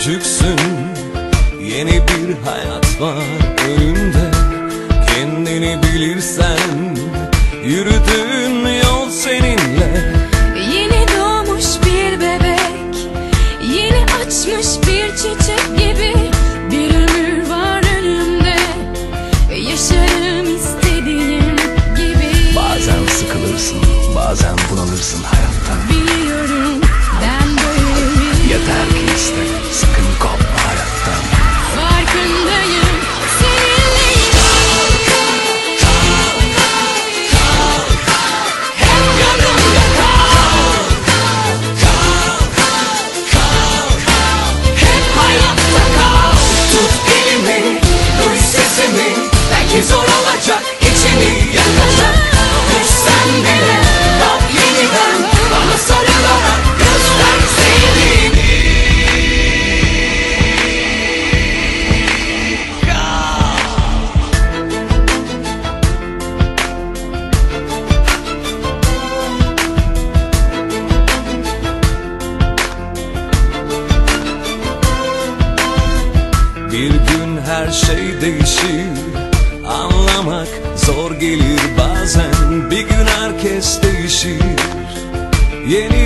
küçüksün, yeni bir hayat var önünde. Kendini bilirsen yürüdüğün yol seninle. Yeni doğmuş bir bebek, yeni açmış bir çiçek gibi. Bir ömür var önümde, yaşarım istediğim gibi. Bazen sıkılırsın, bazen bunalırsın hayattan. Biliyorum ben böyleyim. Yeter ki iste, sakın kopma hayattan. Farkındayım, seninleyim. Hep yanımda kal. Hep hayatta kal. Tut elimi, duy sesimi. Belki zor olacak, içini yakacak. Düşsen bile kalk yeniden, bana sarılarak göster sevdiğini. Bir gün her şey değişir, anlamak zor gelir bazen. Bir gün herkes değişir, yeni